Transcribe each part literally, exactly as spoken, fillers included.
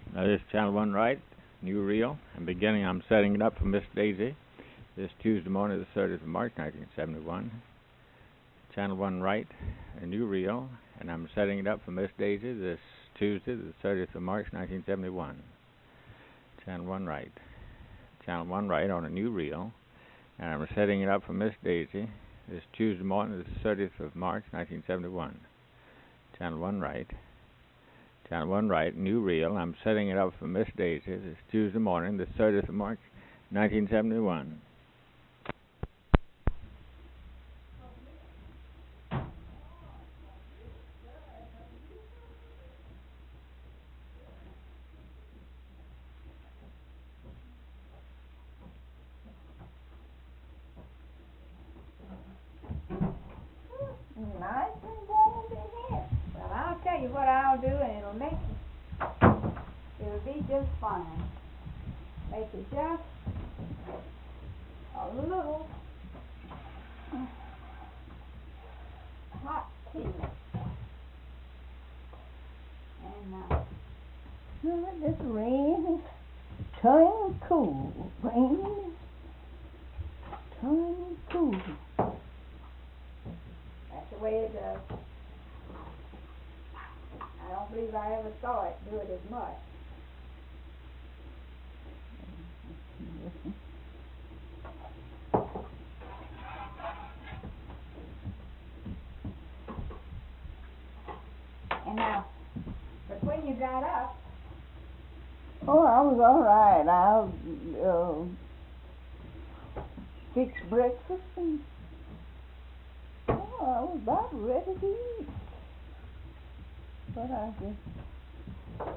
Now this is Channel One Right, new reel. In beginning, I'm setting it up for Miss Daisy. This Tuesday morning, the thirtieth of March, nineteen seventy-one. Channel One Right, a new reel, and I'm setting it up for Miss Daisy this Tuesday, the thirtieth of March, nineteen seventy-one. Channel One Right, Channel One Right on a new reel, and I'm setting it up for Miss Daisy this Tuesday morning, the thirtieth of March, nineteen seventy-one. Channel One Right. Channel One Right, new reel. I'm setting it up for Miss Daisy this Tuesday morning, the thirtieth of March, nineteen seventy-one. Nice and warm in here. Well, I'll tell you what I'll do, and it'll make you, it'll be just fine. Make it just a little hot tea. And uh, this rain is turning cool. Rain turning cool. That's the way it does. I don't believe I ever saw it do it as much. And now, but when you got up, oh, I was all right. I uh, fixed breakfast and oh, I was about ready to eat. But I just,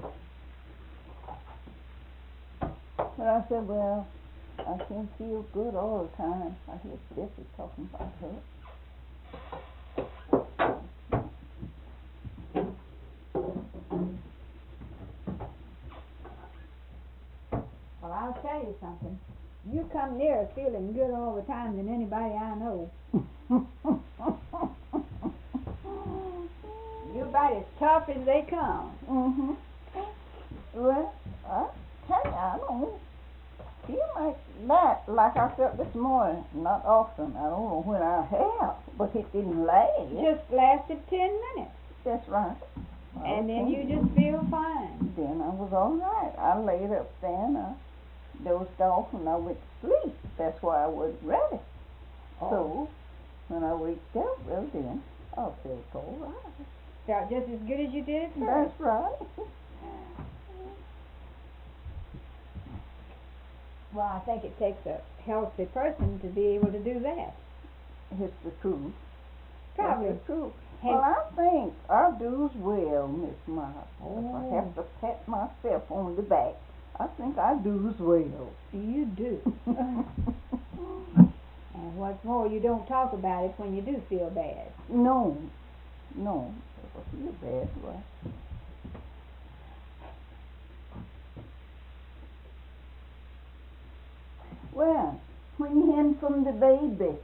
but I said, well, I can't feel good all the time. I hear Jessie talking about her. Well, I'll tell you something. You come near feeling good all the time than anybody I know. You're about as tough as they come. Mm-hmm. Well, I tell you, I don't feel like that like I felt this morning. Not often. I don't know when I have, but it didn't last. Just lasted ten minutes. That's right. And okay. Then you just feel fine. Then I was all right. I laid up there and I dozed off and I went to sleep. That's why I wasn't ready. Oh. So when I waked up, well then, I felt all right. Felt just as good as you did at first. That's right. Well, I think it takes a healthy person to be able to do that. It's the truth. Probably. It's the truth. Well, I think I do as well, Miss Martha. Oh. If I have to pat myself on the back, I think I do as well. You do. And what's more, you don't talk about it when you do feel bad. No. No. If I feel bad, well. Well, when you in from the baby?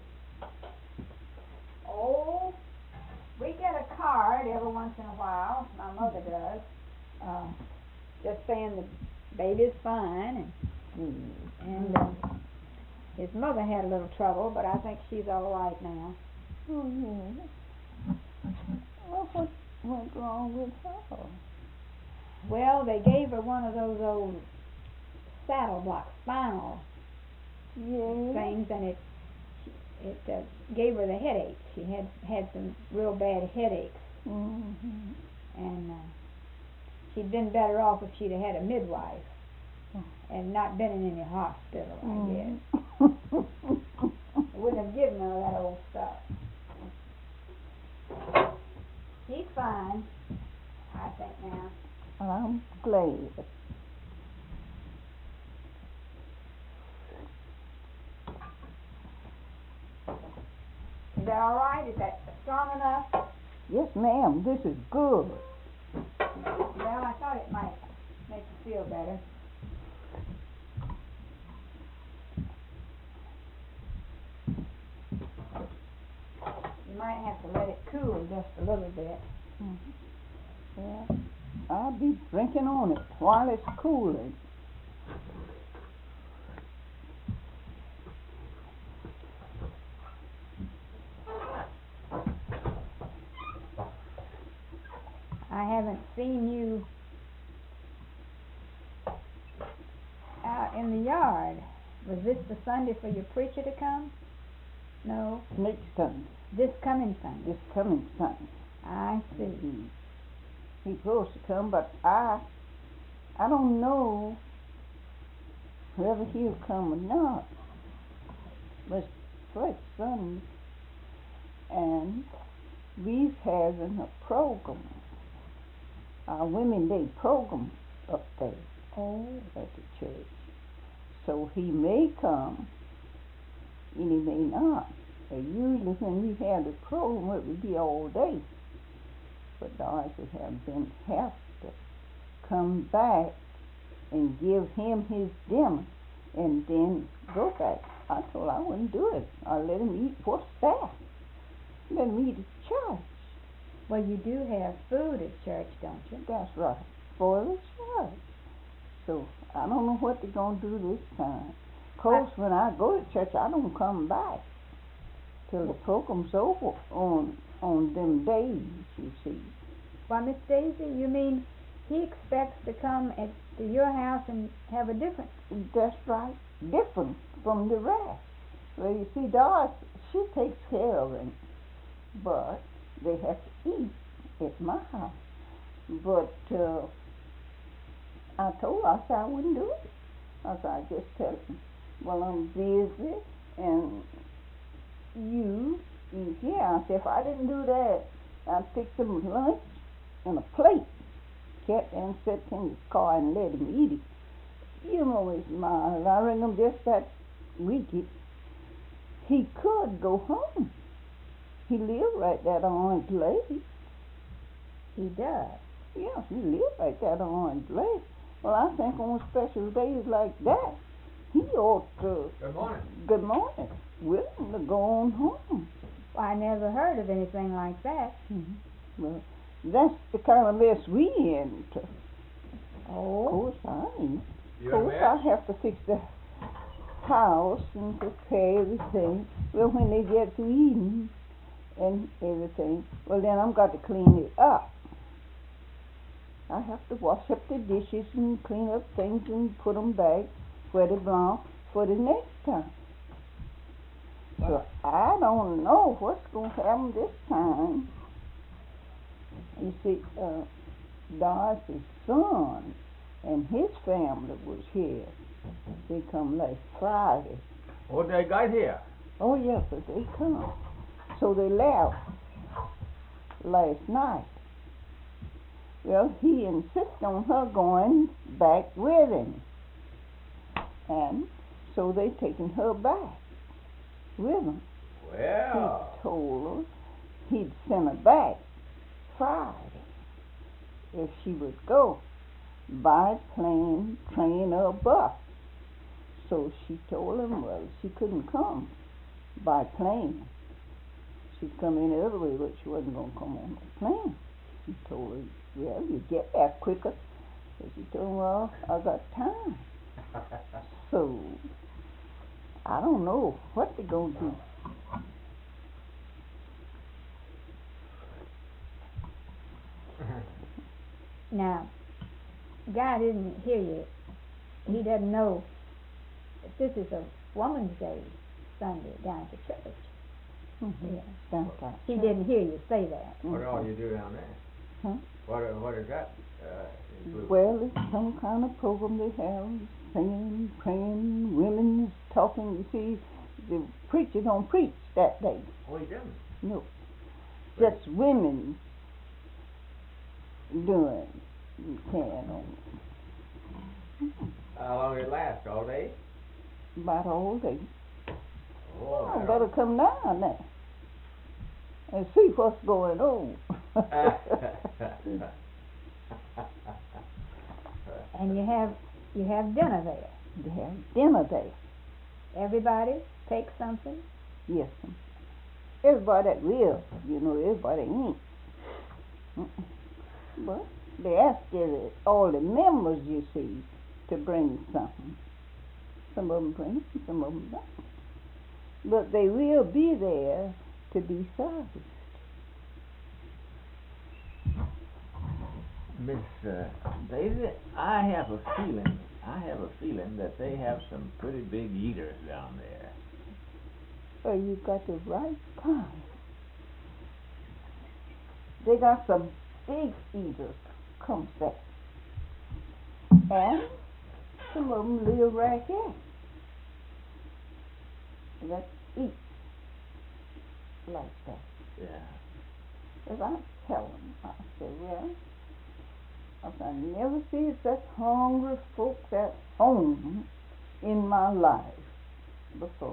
Oh, we get a card every once in a while. My mother does. Uh, just saying the baby's fine, and and uh, his mother had a little trouble, but I think she's all right now. Oh yeah. Well, what went wrong with her? Well, they gave her one of those old saddle block spinal yes. things, and it it uh, gave her the headache. She had had some real bad headaches, mm-hmm. and uh, she'd been better off if she'd have had a midwife and not been in any hospital, mm-hmm. I guess. They wouldn't have given her that old stuff. She's fine, I think now. I'm glad. Is that all right? Is that strong enough? Yes, ma'am. This is good. Well, I thought it might make you feel better. You might have to let it cool just a little bit. Mm-hmm. Yeah. I'll be drinking on it while it's cooling. I haven't seen you out in the yard. Was this the Sunday for your preacher to come? No, Next Sunday, this coming Sunday. this coming Sunday. I see. Mm. He's supposed to come, but I, I don't know whether he'll come or not. But first Sunday, and we're having a program, our Women Day program up there Oh, at the church. So he may come, and he may not. And usually when we have the program, it would be all day. But Doris would have been have to come back and give him his dinner and then go back. I told her I wouldn't do it. I'd let him eat. What's that? Let him eat at church. well, you do have food at church, don't you? That's right. For the church. So I don't know what they're going to do this time. Of course, when I go to church, I don't come back till the program's over on on them days, you see. Why, Miss Daisy, you mean he expects to come at to your house and have a different? That's right. Different from the rest. Well, you see, Doris, she takes care of him, but they have to eat at my house. But uh, I told her, I said I wouldn't do it. I said, I just tell him, well, I'm busy, and you eat here. I said, if I didn't do that, I'd pick some lunch and a plate, kept and sit in his car and let him eat it. You know his mind. I reckon just that wicked. He could go home. He lived right there on Orange Lake. He does. Yeah, he lived right there on Orange Lake. Well, I think on special days like that, he ought to. Good morning. Good morning. Willing to go on home. Well, I never heard of anything like that. Mm-hmm. Well, that's the kind of mess we into. Of Oh, course, I ain't. You Of course, I have to fix the house and prepare everything. Well, when they get to eating and everything, well, then I'm got to clean it up. I have to wash up the dishes and clean up things and put them back where they belong for the next time. So I don't know what's going to happen this time. You see, uh, Doris's son and his family was here. They come last Friday. What they got here? Oh, yes, but they come. So they left last night. Well, he insists on her going back with him. And so they taking her back with him. Well. He told her he'd send her back Friday if she would go by plane, train, or bus. So she told him, well, she couldn't come by plane. She'd come any other way, but she wasn't going to come on the plane. He told her, well, you get there quicker. So she told him, well, I got time. So I don't know what they're going to do. now, God didn't hear you. He doesn't know that this is a Woman's Day Sunday down at the church. Mm-hmm. Yeah. Down there. He didn't hear you say that. What all you do down there? Huh? What what is that? Uh, include? Well, it's some kind of program they have, singing, praying, women's talking. You see, the preacher don't preach that day. Oh, he doesn't. No, just women doing carrying on. How long it last? All day? About all day. Oh, I better come down there and see what's going on. And you have you have dinner there. They have dinner there. Everybody take something. Yes, ma'am. Everybody that will, you know, everybody ain't. Mm-mm. But they ask the, all the members, you see, to bring something. Some of them bring, some of them don't. But they will be there to be serviced. Miss uh, Daisy, I have a feeling, I have a feeling that they have some pretty big eaters down there. Well, you got the right kind. They got some big eaters, come say. And some of them live right here. That eat like that. Yeah. As I tell them, I say, well, I've never seen such hungry folks at home in my life before.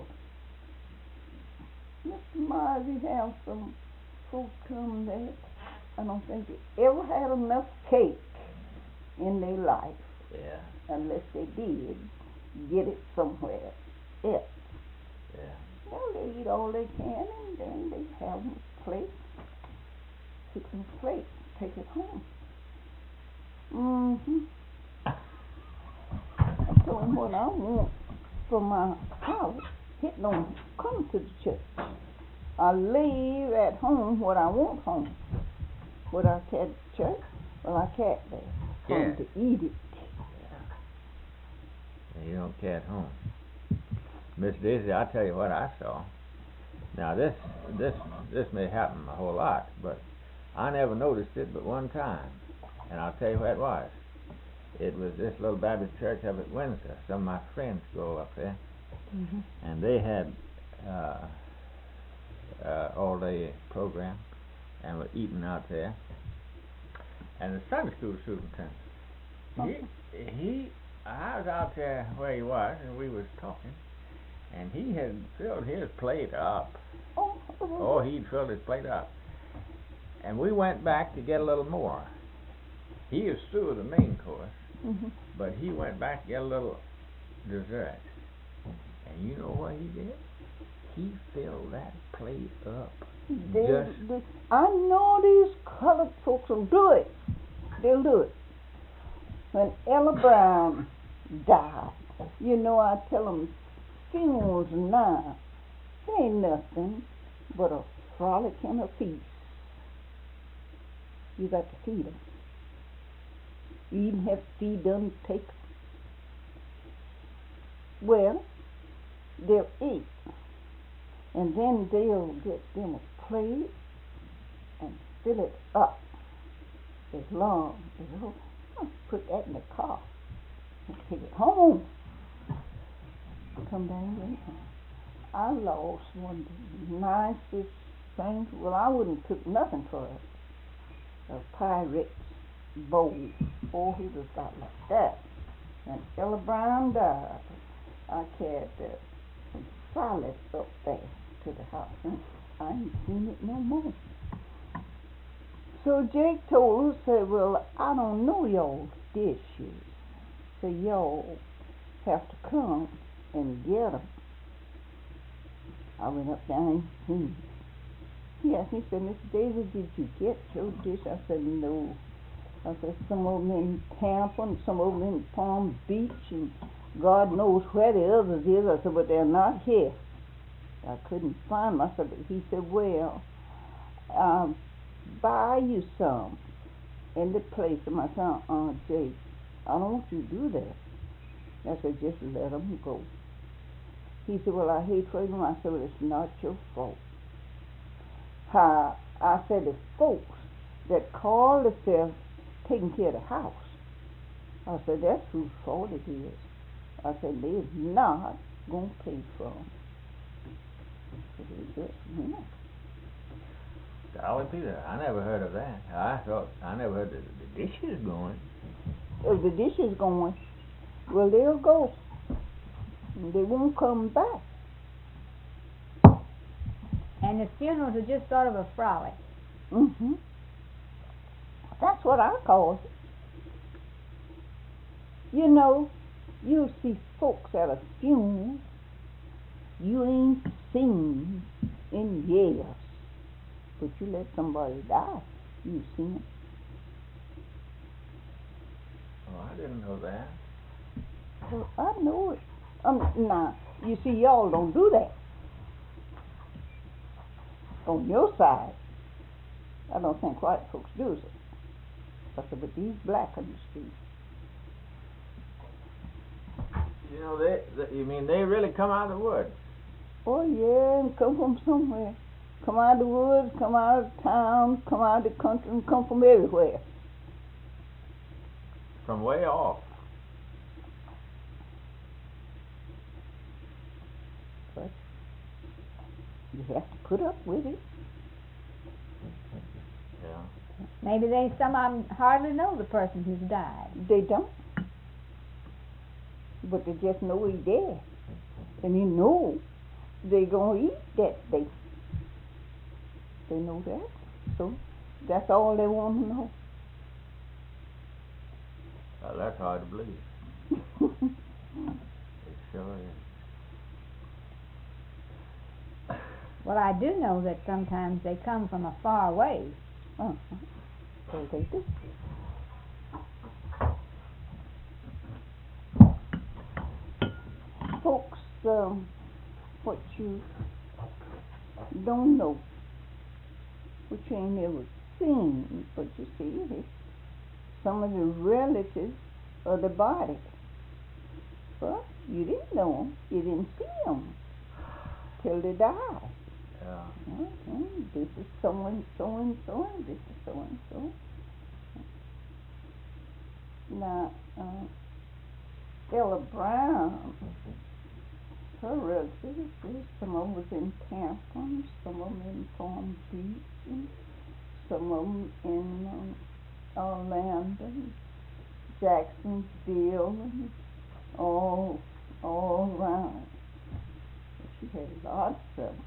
Mister Myers, we have some folks come there. I don't think they ever had enough cake in their life. Yeah. Unless they did get it somewhere else. Yeah. Well, they eat all they can and then they have a plate, pick them a plate, take it home. Mm-hmm. I told them what I want for my house. It don't come to the church. I leave at home what I want home. What I can't church, well, I can't there. Come Yeah. to eat it. Yeah. You don't care at home. Miss Daisy, I'll tell you what I saw. Now this this this may happen a whole lot, but I never noticed it but one time. And I'll tell you what it was. It was this little Baptist church up at Windsor. Some of my friends go up there. Mm-hmm. And they had uh, uh, all day program and were eating out there. And the Sunday school superintendent, he he I was out there where he was and we was talking, and he had filled his plate up. Oh, Oh, he'd filled his plate up. And we went back to get a little more. He is through the main course, mm-hmm. but he went back to get a little dessert. And you know what he did? He filled that plate up. They, Just they, I know these colored folks will do it. They'll do it. When Ella Brown died, you know, I tell them funerals now, it ain't nothing but a frolic and a feast. You got to feed them. You even have to feed them, take. Well, they'll eat, and then they'll get them a plate and fill it up as long as oh, I'll put that in the car and take it home. Come down here. I lost one of the nicest things. Well, I wouldn't cook nothing for it. A Pyrex bowl. Oh, he was got like that. And Ella Brown died. I carried uh, some solids up there to the house, and I ain't seen it no more. So Jake told us, said, well, I don't know y'all's dishes, so y'all have to come and get them. I went up there and seen it. He asked me, he said, Miss Daisy, did you get your dish? I said, no. I said, some of them in Tampa and some of them in Palm Beach and God knows where the others is. I said, but they're not here. I couldn't find them. I said, but he said, well, um, buy you some in the place. And I said, uh, Jake, I don't want you to do that. I said, just let them go. He said, well, I hate for them. I said, well, it's not your fault. Uh, I said, the folks that call themselves taking care of the house, I said, that's whose fault it is. I said, they're not going to pay for them. So they just, you know. Golly, Peter, I never heard of that. I thought, I never heard of the dishes going. If the dishes going, well, they'll go. They won't come back. And the funerals are just sort of a frolic. Mm-hmm. That's what I call it. You know, you see folks at a funeral you ain't seen in years, but you let somebody die, you've seen it. I didn't know that. Well, I know it. Um, now, you see, y'all don't do that. On your side, I don't think white folks do it. I said, but these black on the street. You know, they, they, you mean they really come out of the woods? Oh, yeah, and come from somewhere. Come out of the woods, come out of town, come out of the country, and come from everywhere. From way off. But you have to put up with it. Yeah. Maybe they, some of them hardly know the person who's died. They don't. But they just know he's dead. And you know they're going to eat that day. They know that. So that's all they want to know. Well, that's hard to believe. It sure is. Well, I do know that sometimes they come from a far way. Uh-huh. So they do. Folks, um, what you don't know, what you ain't ever seen, but you see it, some of the relatives of the body. Well, you didn't know them, you didn't see them till they died. Yeah. Okay, this is so and so and so, and this is so and so. Now, uh, Ella Brown, her relatives, some of them was in Tampa, some of them in Palm Beach, and some of them in um, Orlando, Jacksonville, and all, all around. She had lots of them.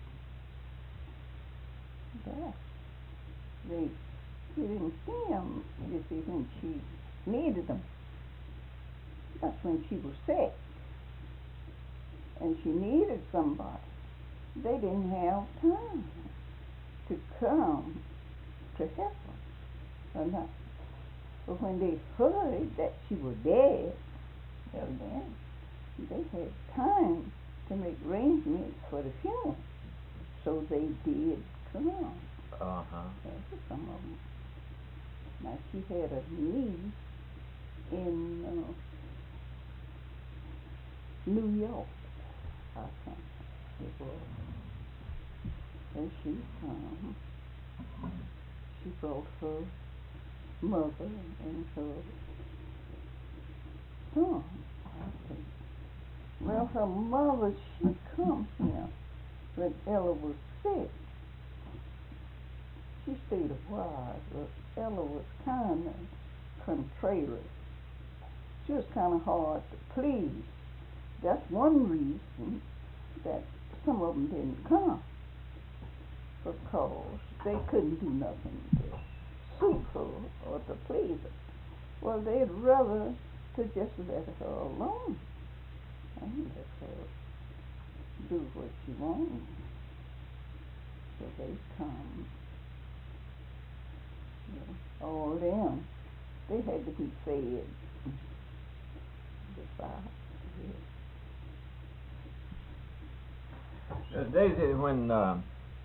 Yeah. They, she didn't see them, you see, when she needed them. That's when she was sick. And she needed somebody. They didn't have time to come to help her or not. But when they heard that she was dead, well then, they had time to make arrangements for the funeral. So they did come. Uh-huh. That's for some of them. Now she had a niece in uh, New York, I think it was. And she um, she brought her mother and her son, I think. Well, her mother, she come here when Ella was sick. She stayed a while, but Ella was kind of contrary. She was kind of hard to please. That's one reason that some of them didn't come, because they couldn't do nothing to suit her or to please her. Well, they'd rather to just let her alone and let her do what she wanted. So they come. Yeah, all them, they had to be fed. Besides, Uh, Daisy, when, uh,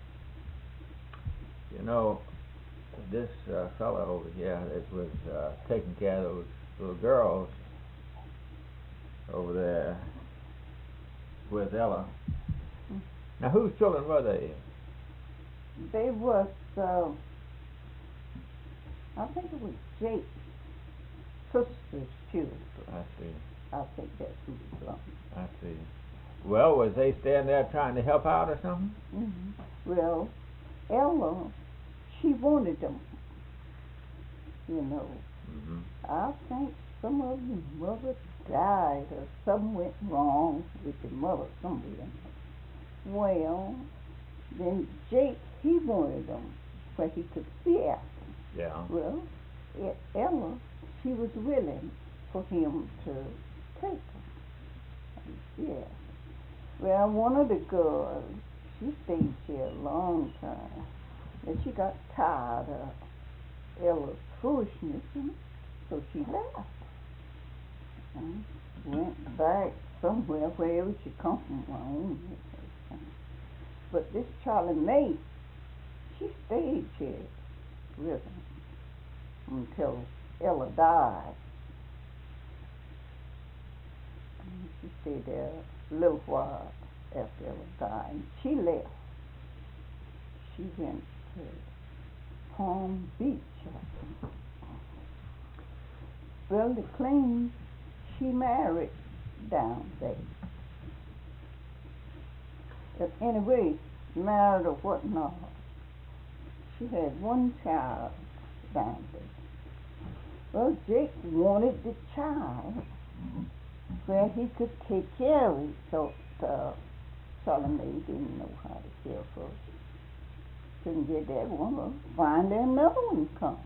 you know, this uh, fellow over here that was uh, taking care of those little girls over there with Ella. Mm. Now, whose children were they? they was, uh, I think it was Jake's sister's children. I see. I think that's who it was. I see. Well, was they standing there trying to help out or something? Mm-hmm. Well, Ella, she wanted them, you know. Mm-hmm. I think some of the mother died or something went wrong with the mother somewhere. Well, then Jake, he wanted them where he could see after them. Yeah. Well, E- Ella, she was willing for him to take them. Yeah. Well, one of the girls, she stayed here a long time, and she got tired of Ella's foolishness, and so she left. time. Went back somewhere, wherever she come from, I don't know. But this Charlie Mae, she stayed here with him until Ella died. And she stayed there a little while after Ella died. And she left. She went to Palm Beach, I think. Well, the Clean, she married down there. But anyway, married or whatnot, she had one child down there. Well, Jake wanted the child where he could take care of it, so uh, Charlie Mae didn't know how to care for it. Couldn't get that one, well, find another one come.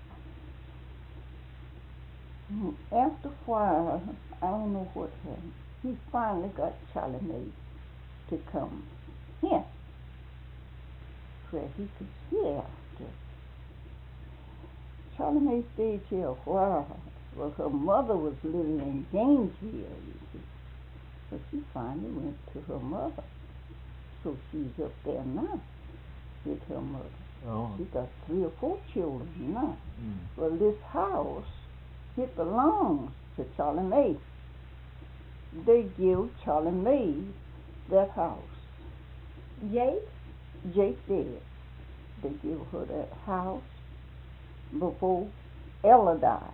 After a while, I don't know what happened, he finally got Charlie Mae to come here, where he could see after. Charlie Mae stayed here a while. Well, her mother was living in Gainesville, you see. So she finally went to her mother. So she's up there now with her mother. Oh. She got three or four children now. Mm. Well, this house, it belongs to Charlie Mae. They give Charlie Mae that house. Jake? Jake did. They give her that house before Ella died.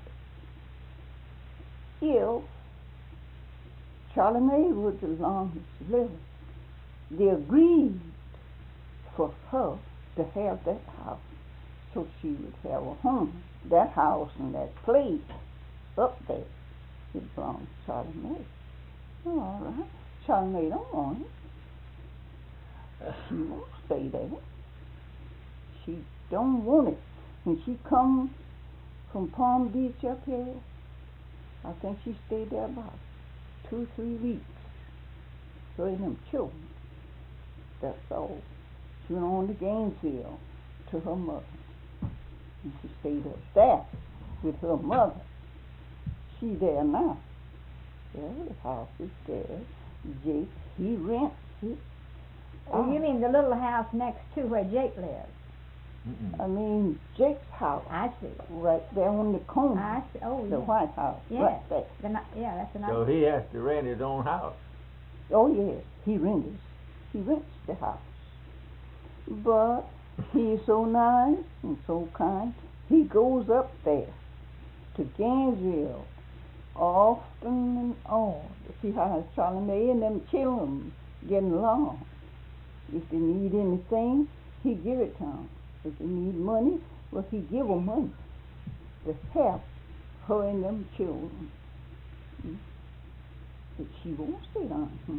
If Charlie Mae was the longest living, they agreed for her to have that house so she would have a home. That house and that place up there, it belonged to Charlie Mae. Well, all right. Charlie Mae don't want it. She won't stay there. She don't want it. When she come from Palm Beach up here, I think she stayed there about two, three weeks. Her and them children. That's all. She went on to Gainesville to her mother. And she stayed up there with her mother. She there now. Well, the house is there. Jake, he rents it. Oh, you mean the little house next to where Jake lives? Mm-mm. I mean, Jake's house. I see. Right there on the corner. I see. Oh, The yeah. White House. Yes. Right there. The ni- yeah, that's a nice. So he has to rent his own house. Oh, yes. He rents. He rents the house. But he's so nice and so kind. He goes up there to Gainesville often and on to see how Charlie Mae and them children getting along. If they need anything, he give it to them. If they need money, well, he give them money to help her and them children. Hmm. But she won't stay down here.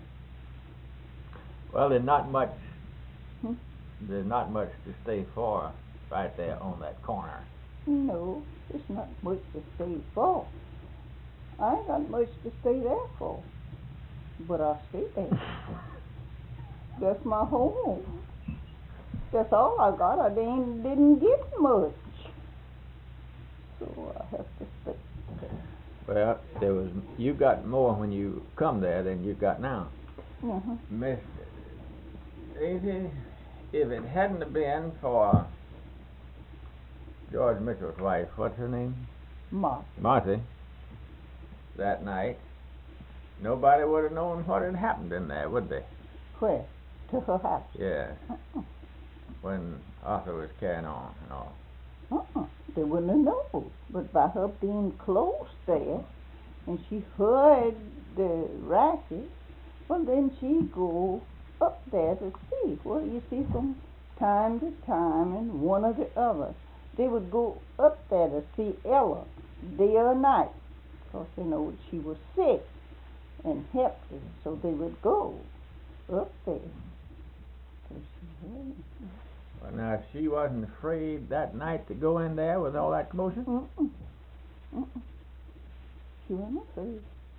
Well, there's not much. Hmm? There's not much to stay for right there on that corner. No, it's not much to stay for. I ain't got much to stay there for. But I stay there. That's my home. That's all I got. I didn't, didn't get much. So I have to stay. Well, there was you got more when you come there than you got now. Uh-huh. Miss Daisy, if it hadn't have been for George Mitchell's wife, what's her name? Martha. Marthy, that night, nobody would have known what had happened in there, would they? Where? To her house. Yeah, Uh-uh. when Arthur was carrying on and all. Uh-uh. They wouldn't have known. But by her being close there, and she heard the racket, well, then she go up there to see. Well, you see, from time to time, and one or the other, they would go up there to see Ella day or night, because they know she was sick and helpless, so they would go up there. So she heard. Well, now, she wasn't afraid that night to go in there with all that commotion? Mm-mm. Mm-mm. She wasn't afraid.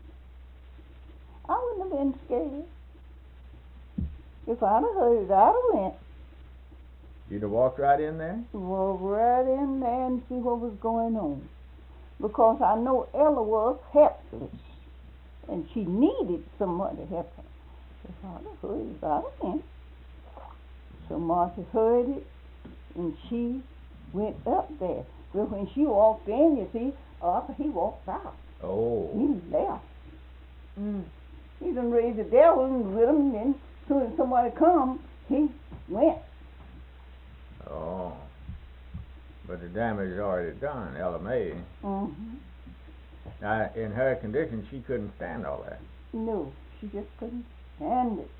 I wouldn't have been scared. If I'd have heard it, I'd have went. You'd have walked right in there? Walk right in there and see what was going on. because I know Ella was helpless, and she needed someone to help her. So Father hurried right in. So Martha heard it, and she went up there. Well, when she walked in, you see, Arthur, he walked out. Oh. He left. Mm. He done raised the devil with him, and then as soon as somebody come, he went. Oh. But the damage is already done, Ella May. Mm-hmm. Now, in her condition, she couldn't stand all that. No, she just couldn't stand it.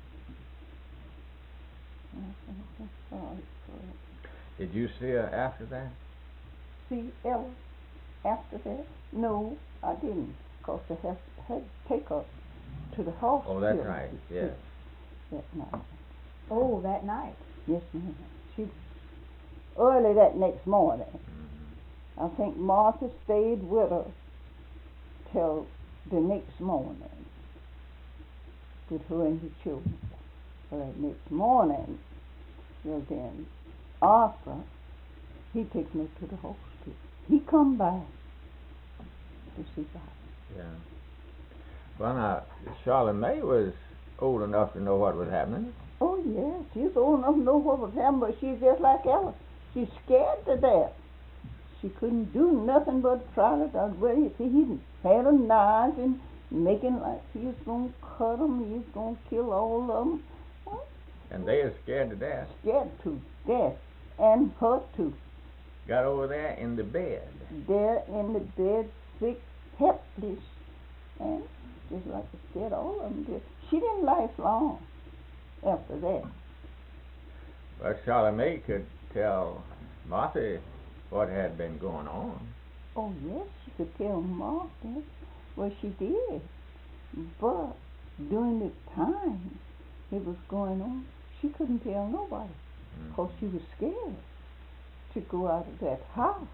Sorry for it. Did you see her after that? See Ella after that? No, I didn't, because they had, had to take her to the hospital. Oh, that's right, yes. That night. Oh, that night. Yes, ma'am. She, early that next morning, Mm-hmm. I think Martha stayed with her till the next morning with her and the children. Well, that next morning, well then, Arthur, he took me to the hospital. He come back to see God. Yeah. Well, now, Charlotte May was old enough to know what was happening. Oh, yeah, she's old enough to know what was happening, but she's just like Ella. She's scared to death. She couldn't do nothing but try to, uh, well, you see, he had a knife and making like he was going to cut them, he was going to kill all of them. Well, And they are scared to death. scared to death, and her too. Got over there in the bed. There in the bed, sick, helpless, and just like I said, all of them did. She didn't last long after that. But Charlotte May could tell Martha what had been going on. Oh, yes, she could tell Martha what she did. But during the time it was going on, she couldn't tell nobody, because Mm. she was scared to go out of that house.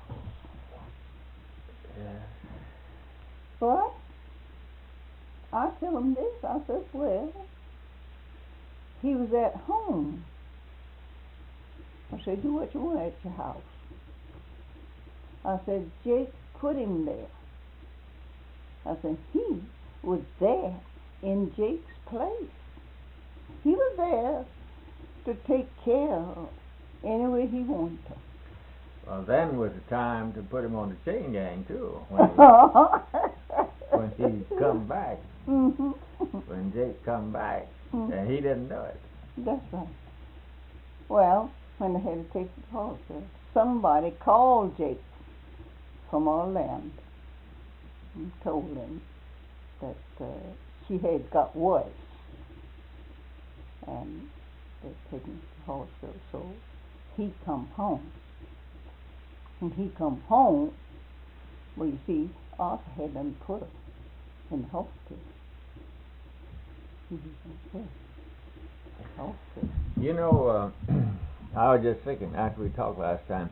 Yeah. But I tell them this, I said, well, he was at home. I said, do what you want at your house. I said, Jake put him there. I said, he was there in Jake's place. He was there to take care of any way he wanted to. Well, then was the time to put him on the chain gang, too, when he, when he come back. Mm-hmm. When Jake come back, Mm. and he didn't do it. That's right. Well, when they had to take the hospital, somebody called Jake from Orlando and told him that uh, she had got worse, and they'd taken him to the hospital. So he come home. When he come home, well, you see, Arthur had them put her in the hospital. He was in the hospital. You know, uh, I was just thinking after we talked last time,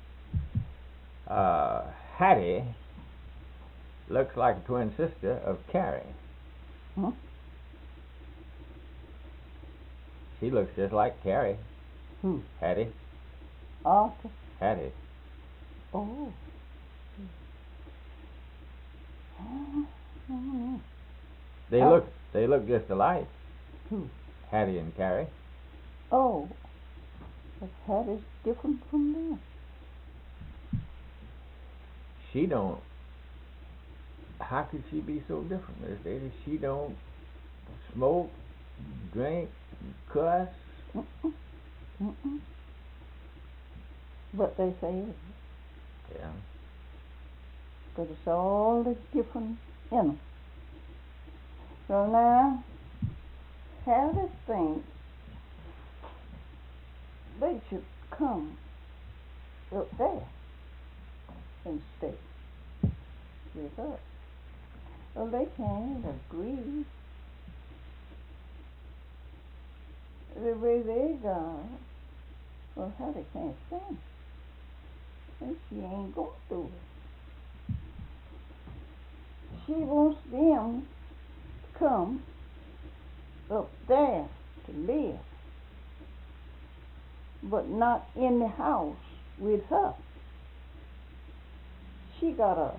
uh, Hattie looks like a twin sister of Carrie. Huh? She looks just like Carrie. Who? Hattie. Arthur? Hattie. Oh. Oh. They Oh. look they look just alike. Who? Hattie and Carrie. Oh. But Hattie's different from them. She don't. How could she be so different, Miss Daisy? She don't smoke, drink, cuss. Mm-mm. Mm-mm. But they say it. Yeah. But it's all the different in them. So now, Hattie thinks they should come up there and stay with us. Well, they can't agree. The way they go, well, Hattie can't stand it. And she ain't going to do it. She wants them to come up there to live, but not in the house with her. she got a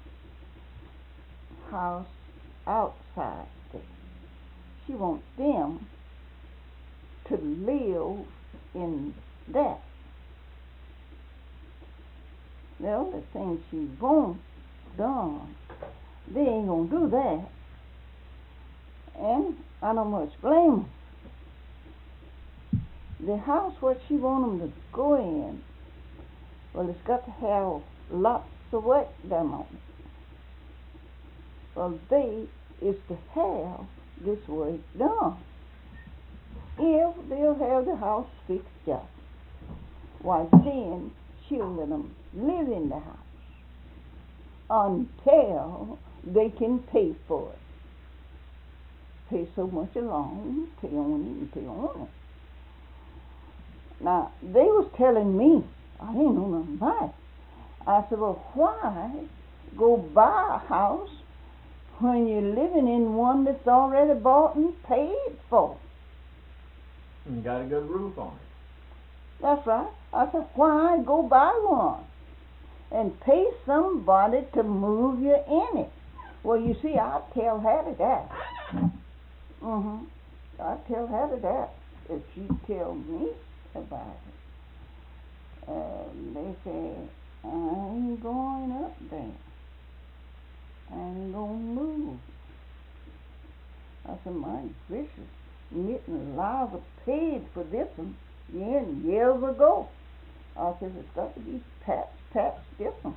house outside there. She wants them to live in that. The only thing she wants done, they ain't gonna do that. And I don't much blame them. The house what she want them to go in, well, it's got to have lots of work done on it. Well, they is to have this work done. If they'll have the house fixed up, why then she'll let them live in the house until they can pay for it. Pay so much along, pay on it and pay on it. Now, they was telling me, I didn't know nothing about it. I said, well, why go buy a house when you're living in one that's already bought and paid for? And got a good roof on it. That's right. I said, why go buy one and pay somebody to move you in it? Well, you see, I tell Hattie that. Mm-hmm. I tell Hattie that if she tell me about it. Uh, they say, I ain't going up there. I ain't gonna move. I said, my gracious, Mitt and Liza paid for this one years and years ago. I said, it's got to be patch, patch different.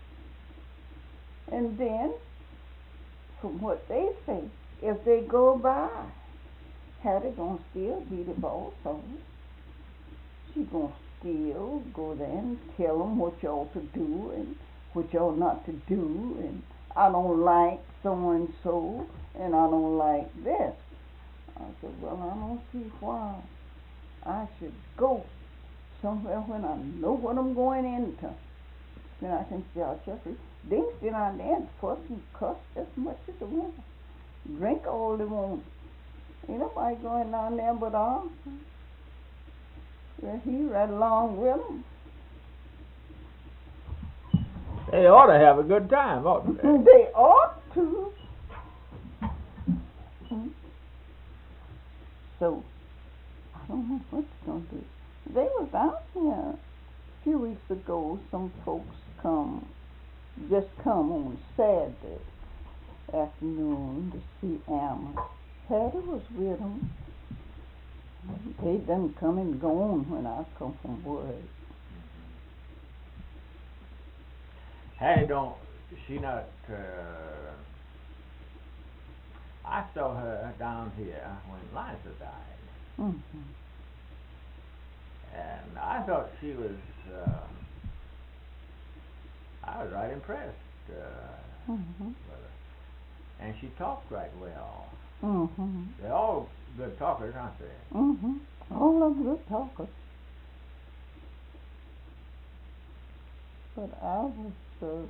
And then, from what they say, if they go by, Hattie gonna still be the boss of it. She gonna still go there and tell them what y'all to do and what y'all not to do, and I don't like so and so, and I don't like this. I said, well, I don't see why I should go somewhere when I know what I'm going into. Then I can see our Jeffrey. They can sit down there and fuss and cuss as much as they want. Drink all they want. Ain't nobody going down there but Armstrong. Well, he right along with them. They ought to have a good time, oughtn't they? They ought to. So, I don't know what they're going to do. They was out here a few weeks ago. Some folks come, just come on Saturday afternoon to see Alma. Hattie was with them. They done come and gone when I come from work. Hattie don't, she not, uh, I saw her down here when Liza died. Mm-hmm. And I thought she was, uh, I was right impressed uh, Mm-hmm. with her. And she talked right well. Mm-hmm. They're all good talkers, aren't they? Mm-hmm. All of them good talkers. But I was uh,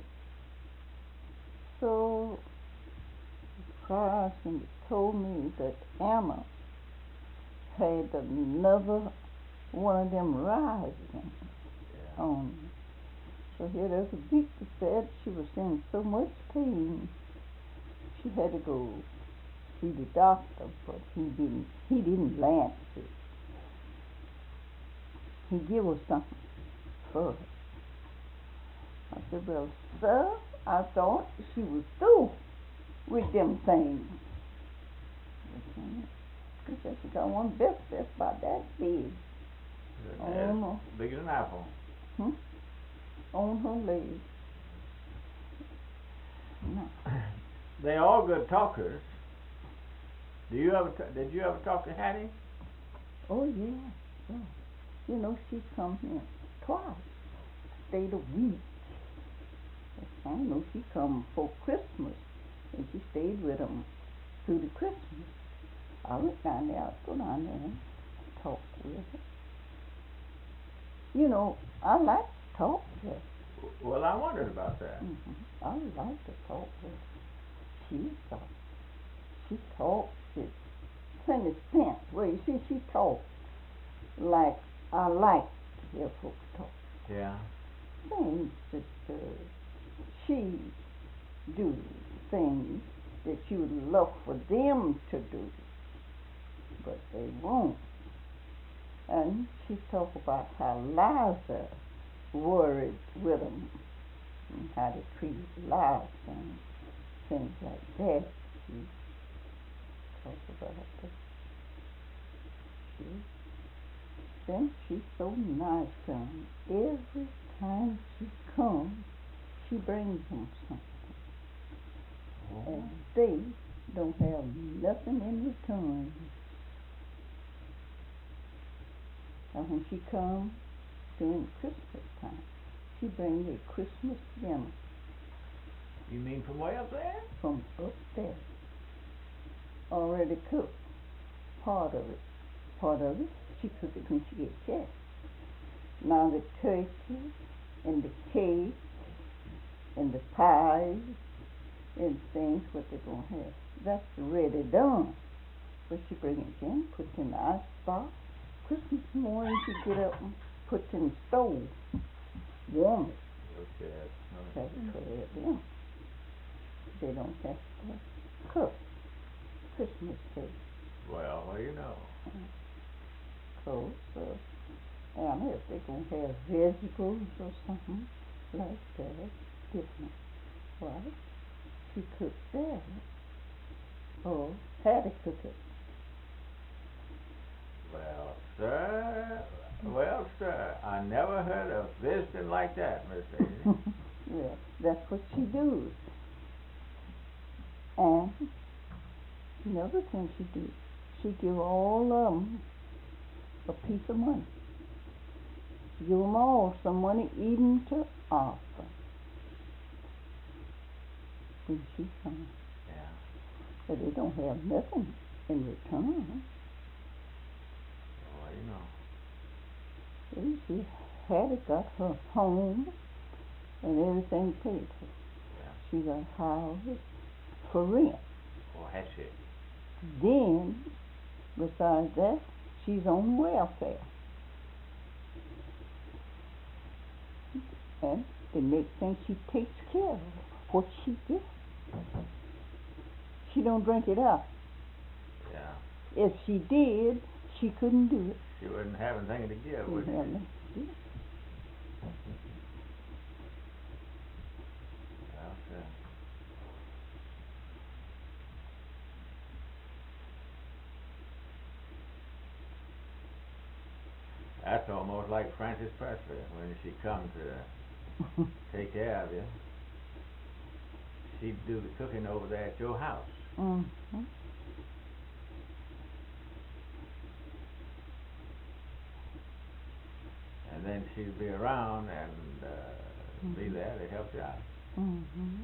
so surprised when they told me that Emma had another one of them rising Yeah. on me. So here there's a week that said she was in so much pain she had to go see the doctor, but he didn't he didn't last it. He gave her something for it. I said, well, sir, I thought she was through with them things. He said she got one best that's about that big on her, Big as an apple. hmm, on her leg. No. They all good talkers. Do you ever t- did you ever talk to Hattie? Oh yeah, yeah. You know she come here twice, stayed a week. I know she come for Christmas, and she stayed with them through the Christmas. I went down there. I'd go down there and talk with her. You know, I like to talk to her. Well, I wondered about that. Mm-hmm. I like to talk to her. She talks. She talks with plenty sense. Well, you see, she talks like I like to hear folks talk. Yeah. Things that uh, she do things that you would love for them to do, but they won't. And she talked about how Liza worried with them and how they treated Liza and things like that. She talked about that. She, then she's so nice to them. Every time she comes, she brings them something. And they don't have nothing in return. And when she comes during Christmas time, she brings a Christmas dinner You mean from way up there? from up there, already cooked. Part of it, part of it, she cooks it when she gets back. Now the turkey and the cake and the pies and things what they're gonna have, that's ready done. But she bring it in, put it in the ice box. Christmas morning she get up and put it in the stove, warm it. Okay. Have it for them. They don't have to cook Christmas cake. Well, what do you know? Close, uh, and if they're gonna have vegetables or something like that, different. Well, she cooks that, or had to cook it. Well, sir, well, sir, I never heard of visiting like that, Miss Daisy. Yeah, that's what she does. And another thing she do, she give all of them a piece of money. She give them all some money, even to Arthur, when she comes. Yeah. But they don't have nothing in return. Well, you know. See, she had it, got her home and everything paid for. Yeah. She got houses for rent. Well, that's it. Then, besides that, she's on welfare. And the next thing she takes care of what she gets. She don't drink it up. Yeah. If she did, she couldn't do it. She wouldn't have anything to give, She would she? have nothing to do. Well, sir. That's almost like Francis Presley when she come to take care of you. She'd do the cooking over there at your house. Mm-hmm. And then she'd be around and uh, be Mhm. there to help you out. Mm-hmm.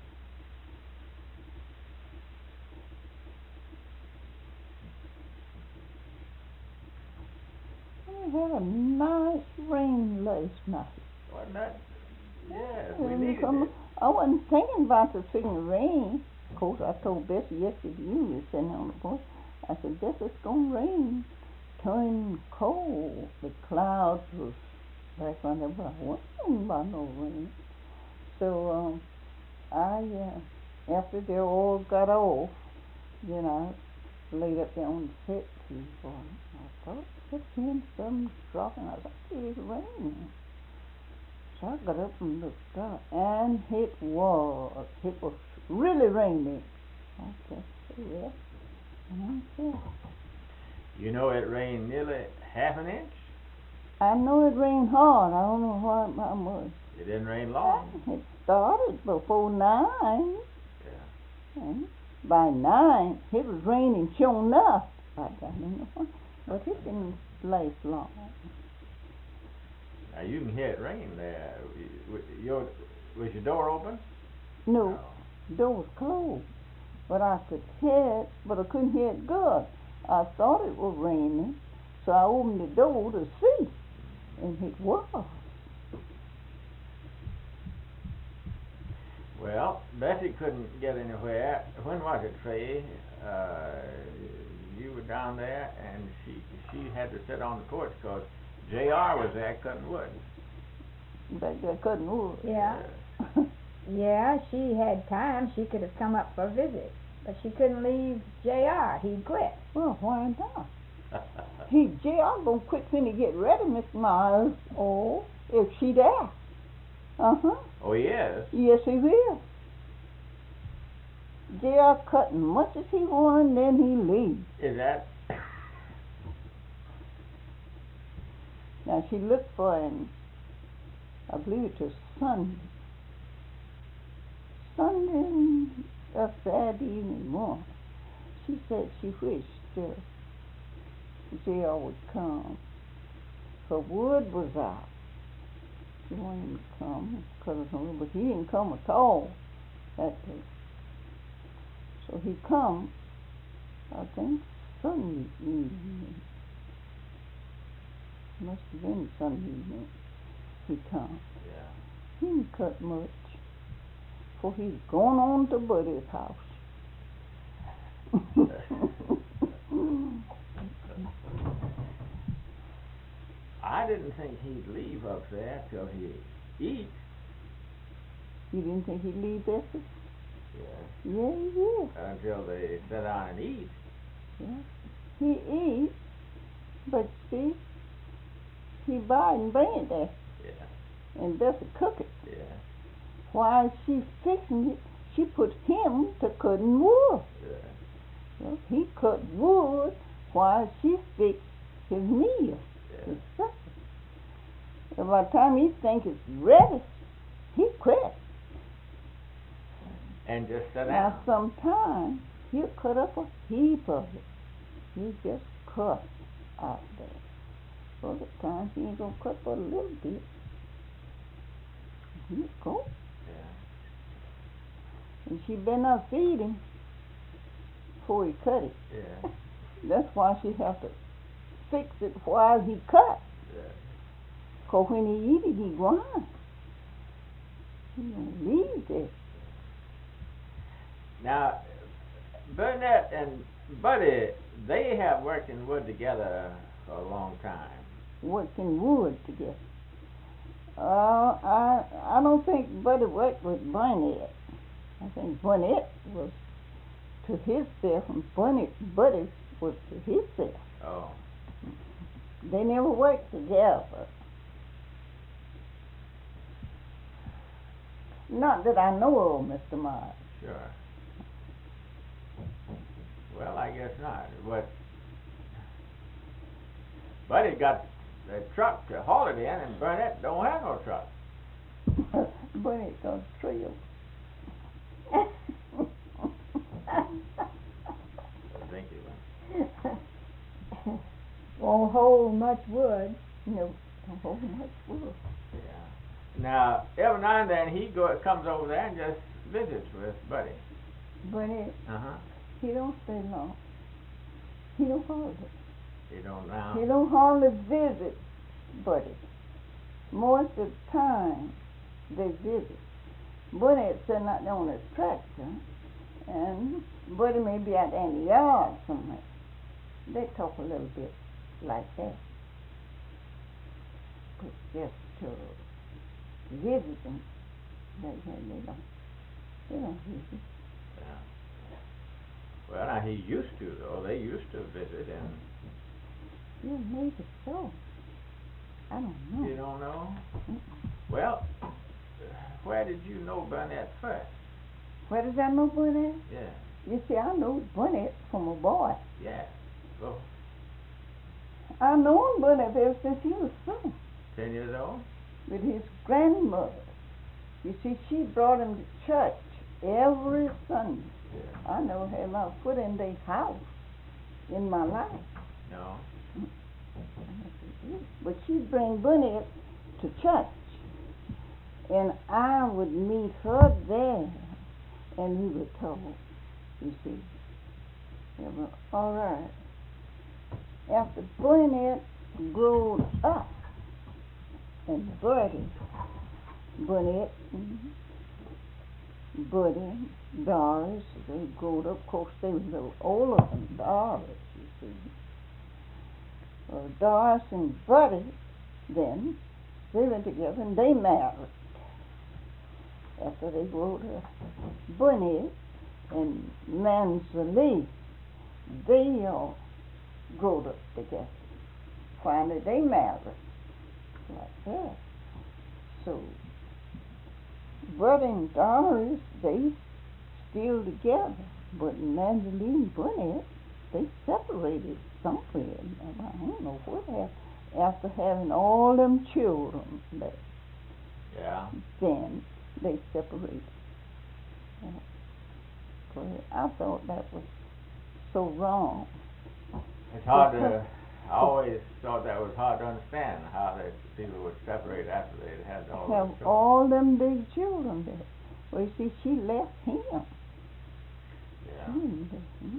We had a nice rain last night. Wasn't that? Yes, we And needed some- it. I wasn't thinking about the freaking rain. Of course, I told Bessie yesterday you were sitting on the porch. I said, Bessie, it's going to rain. Turning cold. The clouds was back on the bar. Wasn't about no rain. So, um, I, uh, after they all got off, then I laid up there on the set too for I thought, just hearing something dropping. I thought, it's raining. So I got up and looked up, and it was. It was really raining. Okay, yeah. Okay. You know it rained nearly half an inch. I know it rained hard. I don't know what how much. It didn't rain long. It started before nine. Yeah. And by nine, it was raining sure enough. I don't know, but it didn't last long. Now you can hear it rain there. W- Your, was your door open? No, the door was closed, but I could hear it, but I couldn't hear it good. I thought it was raining, so I opened the door to see, and it was. Well, Bessie couldn't get anywhere. When was it, Trey? Uh, you were down there, and she she had to sit on the porch because J R was there cutting wood. But I couldn't move. Yeah. Yeah, she had time. She could have come up for a visit, but she couldn't leave J R. He'd quit. Well, why not? He, J R gonna quit when he get ready, Miss Miles. Oh, If she there. Uh-huh. Oh, he is? Yes, he will. J R cut as much as he want, then he leave. Is that... Now, she looked for him, I believe it was Sunday. Sunday or Saturday evening morning. She said she wished uh, J R would come. Her wood was out. She wanted him to come, cut it on, but he didn't come at all that day. So he come, I think, Sunday evening. Must have been Sunday evening he come. Yeah. He didn't cut much, for he's going on to Buddy's house. I didn't think he'd leave up there till he eat. You didn't think he'd leave Bessie? Yeah. Yeah, he did. Until they sit down and eat. Yeah. He eats, but see, he buy it and bring it there, Yeah. and Bessie cook it. Yeah. While she's fixing it, she put him to cutting wood. Yeah. Well, he cut wood while she fixed his meal, Yeah. his supper. And by the time he think it's ready, he quit. And just sit Now, down. sometimes he'll cut up a heap of it. He just cut out there. Other times he ain't gonna cut but a little bit. He'll go. Yeah. And she better not feed him before he cut it. Yeah. That's why she have to fix it while he cut. Yeah. Cause when he eat it, he grind. He don't leave it. Now, Burnett and Buddy, they have worked in wood together for a long time. Working wood together. Uh, I I don't think Buddy worked with Burnett. I think Burnett was to himself and Bunny, Buddy was to himself. Oh. They never worked together. Not that I know of, Mister Miles. Sure. Well, I guess not. But Buddy got a truck to haul it in, and Burnett don't have no truck. Bunny gonna trail. I think he will. won't hold much wood. No, don't hold much wood. Yeah. Now, every now and then he go comes over there and just visits with Buddy. Bunny, Uh huh. he don't stay long. He don't hardly. You don't now. He don't hardly visit Buddy. Most of the time they visit. Buddy is sitting out there on his tractor, and Buddy may be out there in the yard somewhere. They talk a little bit like that. But just to visit them, they, they don't. They don't visit. Yeah. Well, now he used to though. They used to visit, and Yeah, maybe so. I don't know. you don't know. Mm-mm. Well, where did you know Burnett first? Where does I know Bunny? Yeah. You see, I know Bunny from a boy. Yeah. Well, I known Bunny ever since he was young, ten years old. with his grandmother. You see, she brought him to church every Sunday. Yeah. I never had my foot in their house in my life. No. But she'd bring Bunny to church, and I would meet her there, and we would talk, you see. Yeah, well, all right. After Bunny grew up, and Buddy, Bunny, mm-hmm, Buddy, Doris, they grew up. Of course, they were a little older than Doris, you see. Uh, Doris and Buddy, then, they went together and they married. after they grow to Bunny and Manzali, they all growed up together. Finally, they married like that. So, Bud and Doris, they still together, but Manzali and Bunny, they separated somewhere. I don't know what happened. After having all them children, they, Yeah. then they separated. Uh, but I thought that was so wrong. It's hard to. I always thought that was hard to understand how that people would separate after they had all Have those children. all them big children there. Well, you see, she left him. Yeah. She didn't leave him.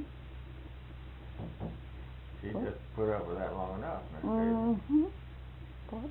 She What? just put up with that long enough, Miss Daisy. Mm-hmm. But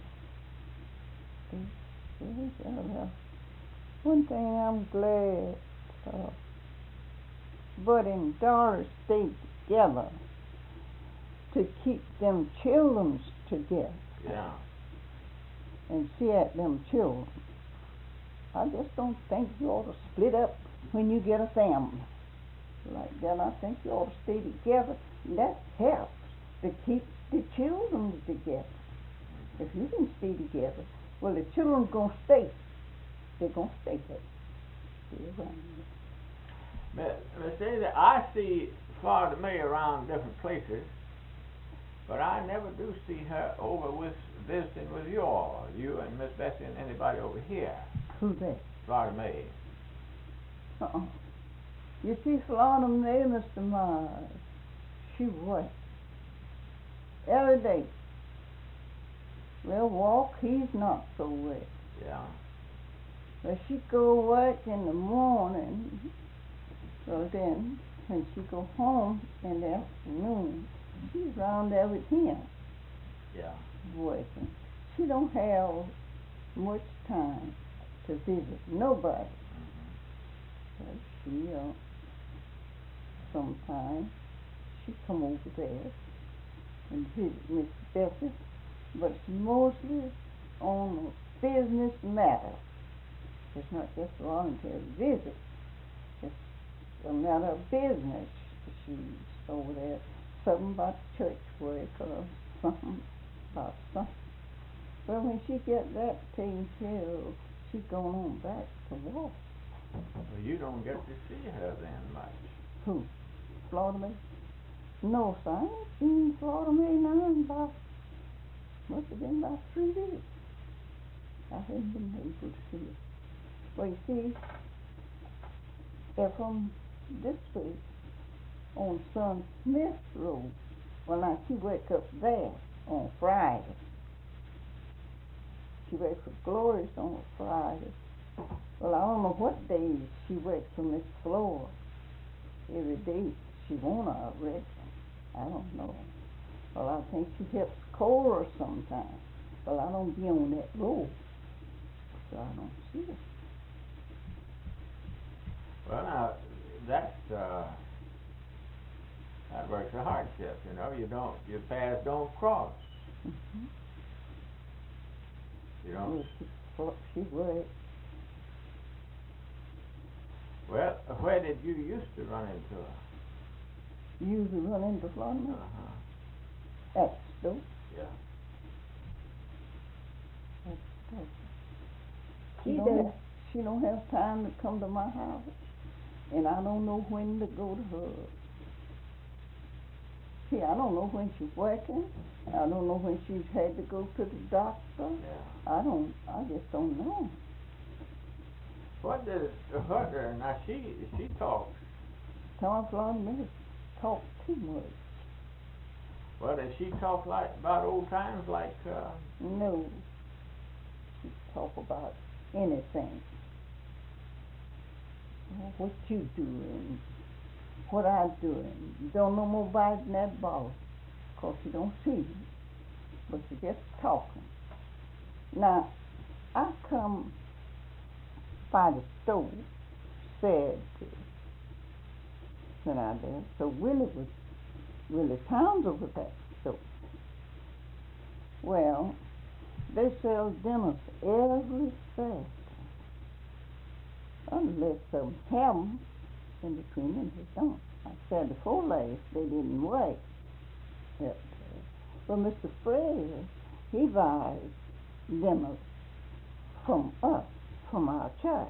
they, they, uh, one thing I'm glad, uh, Bud and Doris stayed together to keep them children together Yeah. and see at them children. I just don't think you ought to split up when you get a family like that. I think you ought to stay together. That helps to keep the children together. If you can stay together, well, the children gonna stay. They're gonna stay there. Stay around. Miss Miss Daisy, I see Florida May around different places, but I never do see her over with visiting with you all, you and Miss Bessie and anybody over here. Who's that? Florida May. Uh-uh. You see, Florida May, Mister Myers, she works every day. Well, Walk, he's not so well. Yeah. But she go work in the morning. So then, when she go home in the afternoon, she's around there with him Yeah. working. She don't have much time to visit nobody. Mm-hmm. But she, uh, sometimes she come over there and visit Miss Bessie, but it's mostly on a business matter. It's not just voluntary visit. It's a matter of business. She's over there, something about church work or something about something. But when she get that taken care of, she's going on back to work. Well, you don't get to see her then much. Who? Florida May? No, sir. I ain't seen Florida May now in about, must have been about three weeks. I haven't been able to see her. Well, you see, they're from this place on Son Smith Road. Well, now, she work up there on Friday. She works for Glorious on Friday. Well, I don't know what days she works for Miss Flora. Every day she wanna, I reckon. I don't know. Well, I think she helps Cora sometimes. Well, I don't be on that road, so I don't see her. Well, now, that's, uh, that works a hardship, you know. You don't, your paths don't cross. Mm-hmm. You don't. Well, she, well, she works. Well, where did you used to run into her? Usually run into Florida May. Uh-huh. At the store. Yeah. At the store. She She does. don't, she don't have time to come to my house, and I don't know when to go to her. See, I don't know when she's working. I don't know when she's had to go to the doctor. Yeah. I don't, I just don't know. What does, what, uh, now she, she talks. Tom Florida May talk too much. Well, does she talk like, about old times like, uh, No. She talk about anything. Oh, what you doing? What I doing? You don't know more about it than that boss. Cause she don't see you. But she just talking. Now, I come by the store Saturday when I there. So Willie was Willie Towns over that store. Well, they sell dinners every Saturday. unless some have 'em in between and they don't. I said before last they didn't wait. Yep. Well, Mister Fred, he buys them from us, from our church.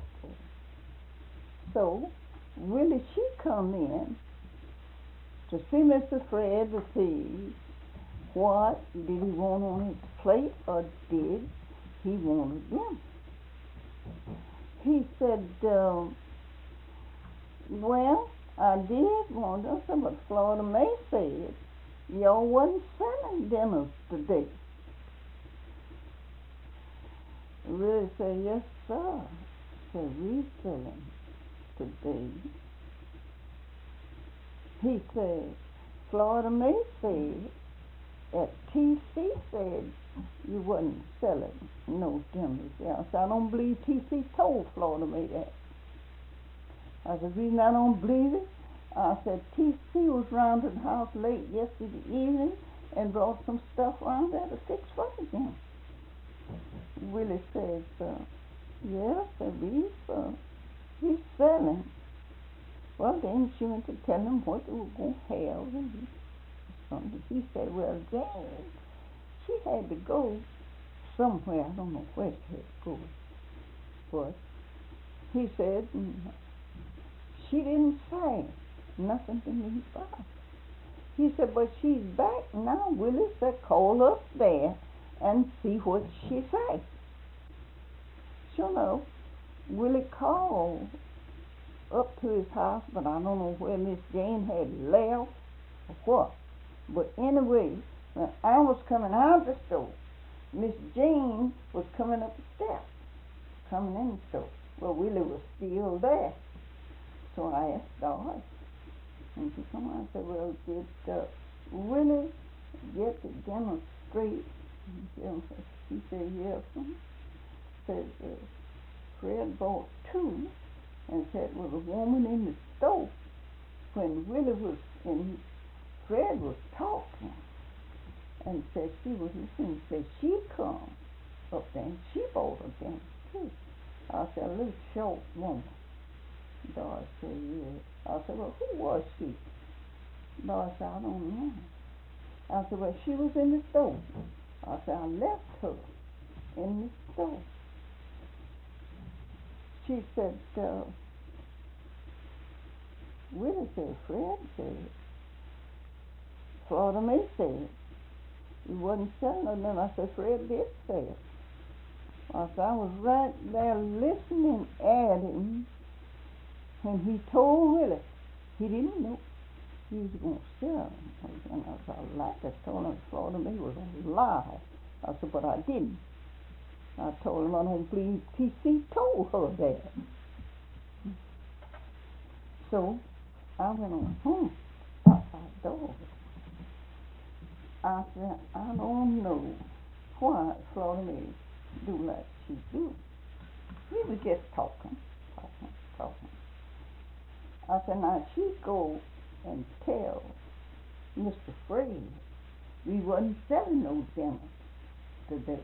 So, Willie, she come in to see Mister Fred to see what did he want on his plate or did he want them. He said, uh, well, I did want them, so, but Florida May said y'all wasn't selling dinners today. Willie said, yes, sir. Said, we selling today. He said, Florida May said, at T C said you wasn't selling no dinners. Yeah, I said, I don't believe T C told Florida May that. I said, the reason I don't believe it, I said, T C was round at the house late yesterday evening and brought some stuff around there to fix for him. Willie says, uh, yes, we, uh, he's selling. Well, then she went to tell him what they were going to have. And he, something. He said, well, Jane, she had to go somewhere. I don't know where she had to go. But he said, mm, she didn't say nothing to me about it. He said, but she's back now. Willie said, call up there and see what she says. Sure enough, Willie called up to his house, but I don't know where Miss Jane had left or what. But anyway, when I was coming out of the store, Miss Jane was coming up the steps, coming in the store. Well, Willie was still there. So I asked Doris, and she come out and said, well, did uh, Willie get the dinner straight? And she said, yes. Said, uh, Fred bought two, and said, well, the woman in the store, when Willie was in, Fred was talking, and said she was listening, said she come up there, and she bought a dinner too. I said, a little short woman. Doris said, yes. I said, well, who was she? Doris said, I don't know. I said, well, she was in the store. I said, I left her in the store. She said, uh, Willie said, Fred said, Florida May said, he wasn't selling them. And I said, Fred did say it. I said, I was right there listening at him when he told Willie he didn't know he was going to sell them. And I said, I like that. Told him Florida May was a lie. I said, but I didn't. I told him I don't believe T C told her that. So I went on home outside the door. I said, I don't know why Florida May do like she do. We was just talking, talking, talking. I said, now she go and tell Mister Fred we wasn't selling no dinners today.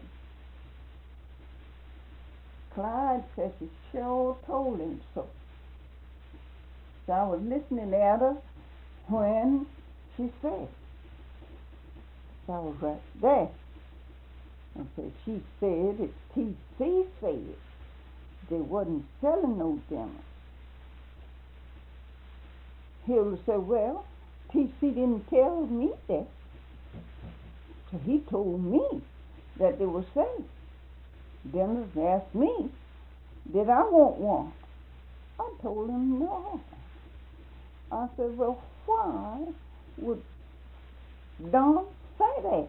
Clyde said she sure told him so. So I was listening at her when she said. So I was right there. And said, she said, it's T C said they wasn't selling no dinners. Hilda said, well, T C didn't tell me that. So he told me that they were selling dinners and asked me, did I want one? I told him no. I said, well, why would Don say that?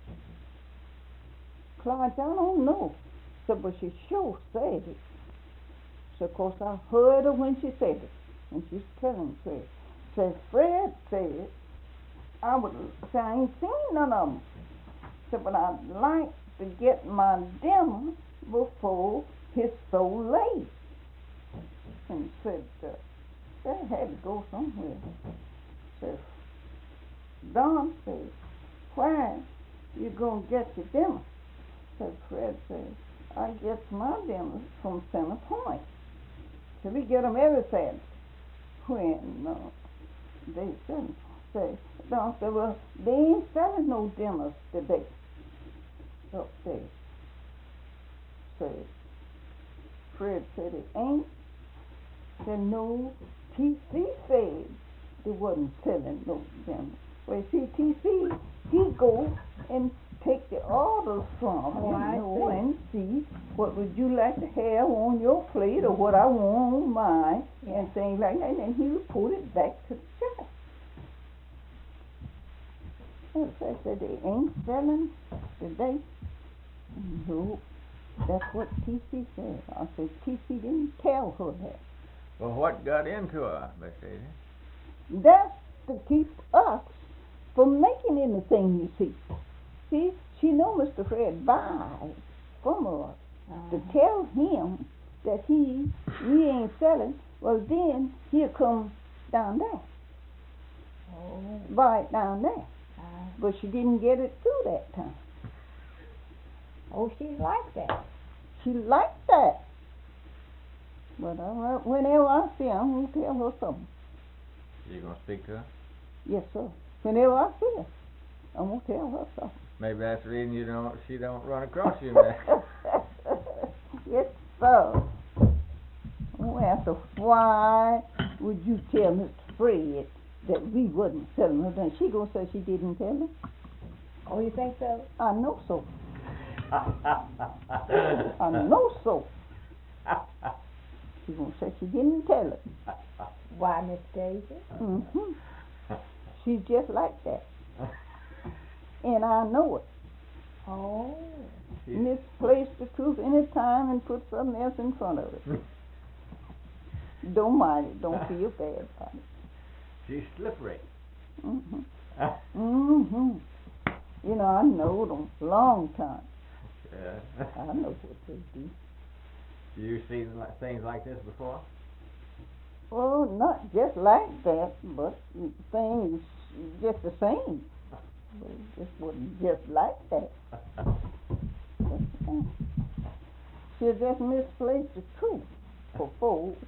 Clyde said, I don't know. So, but she sure said it. So, of course, I heard her when she said it. And she's telling Fred. Says, Fred said, I would say, I ain't seen none of them. So, but I'd like to get my dinner before it's so late. And said, uh, they had to go somewhere. So, Don said, where you going to get your dinner? So Fred said, I get my dinner from Center Point. So we get 'em every Saturday. When uh, they said, say, Don said, well, they ain't selling no dinners today up there. Say, Fred said it ain't. Said no, T C said they wasn't selling no dinners. Well, see, T C, he go and take the orders from Oh, you I know, see. and see what would you like to have on your plate or what I want on mine Yeah. and things like that, and then he would put it back to the church. And so I said, they ain't selling today. No, that's what T C said. I said, T C didn't tell her that. Well, what got into her, Miss Daisy? That's to keep us from making anything, you see. See, she know Mister Fred buys from us. To Uh-huh. tell him that he, we ain't selling, well then he'll come down there, Oh. buy it down there. Uh, But she didn't get it through that time. oh, she's like that. She liked that. But uh, whenever I see her, I'm going to tell her something. You gonna speak to her? Yes, sir. Whenever I see her, I'm going to tell her something. Maybe that's the reason you don't. She don't run across you, man. Yes, sir. Oh, after why would you tell Mister Fred that we wasn't selling her? Then she gonna say she didn't tell him. Oh, you think so? I know so. I know so. She gonna say she didn't tell it. Why, Miss Daisy? Mm-hmm. She's just like that, and I know it. Oh. Misplace the truth any time and put something else in front of it. Don't mind it. Don't feel bad about it. She's slippery. Mm-hmm. Mm-hmm. You know, I know them long time. Yeah. I know what they do. You seen li- things like this before? Well, not just like that, but things just the same. But it just wasn't just like that. That's the thing. She just misplaced the truth for folks.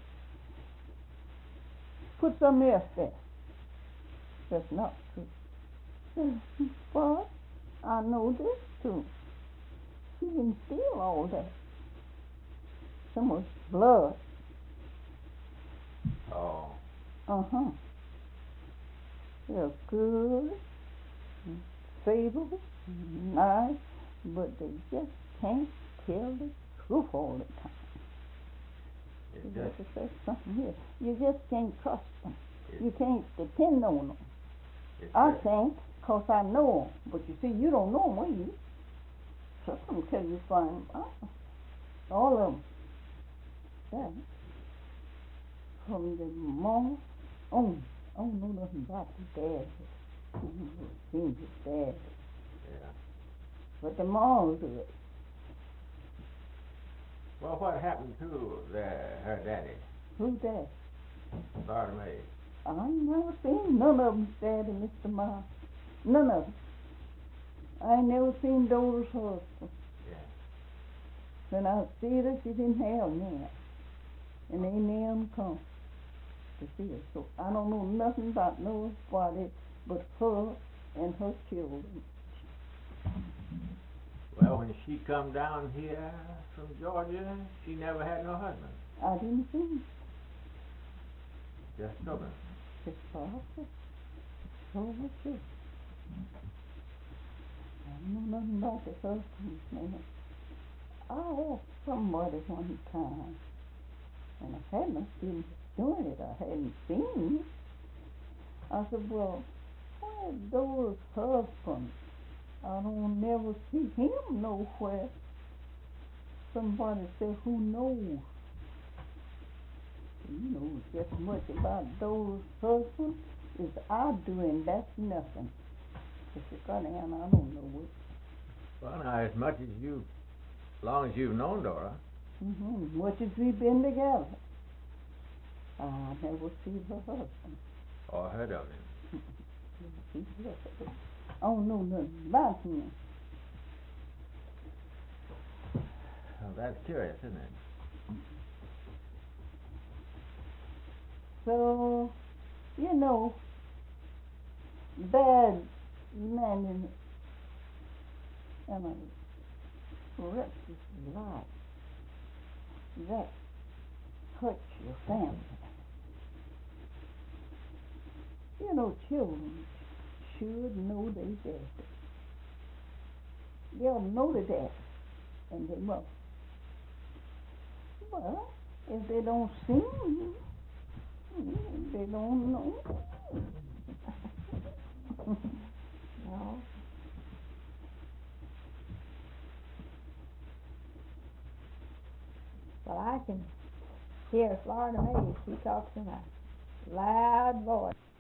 Put something else there. That's not true. But I know this too. She didn't steal all that. Some was blood. Oh. Uh-huh. They're good, and favorable, and nice, but they just can't tell the truth all the time. It You just, got to say something here. You just can't trust them. it, You can't depend on them. it I just- can't, 'cause I know them. But you see, you don't know them, will you? So I'm going to tell you fine. Uh, all of them. That. From the mom on. I don't know nothing about the dad. Seems his dad. Yeah. But the mom do it. Well, what happened to the, her daddy, Who's that? Lord May? I ain't never seen none of them, Daddy, Mister Miles. None of them. I ain't never seen Dora's husband. Yeah. When I see her, she didn't have none. And they never come to see her. So I don't know nothing about nobody but her and her children. Well, when she come down here from Georgia, she never had no husband, I didn't see him. just children. His father. So was she. I don't know nothing about the husband, man. I asked somebody one time, and I hadn't been doing it. I hadn't seen it. I said, well, where's Dora's husband? I don't never see him nowhere. Somebody said, who knows? You know just as much about Dora's husband as I do, and that's nothing. If you got down, I don't know it. Well, now, as much as you, as long as you've known Dora, Mm-hmm. Much as we've been together, I never see her husband. or heard of him. He's left. I don't know nothing about him. Well, that's curious, isn't it? so, you know, bad man and a reckless life that hurts your family. You know, children should know they dead. They'll know the dead and they must. Well, if they don't sing, they don't know. No. Well, I can hear Florida Mae. She talks in a loud voice.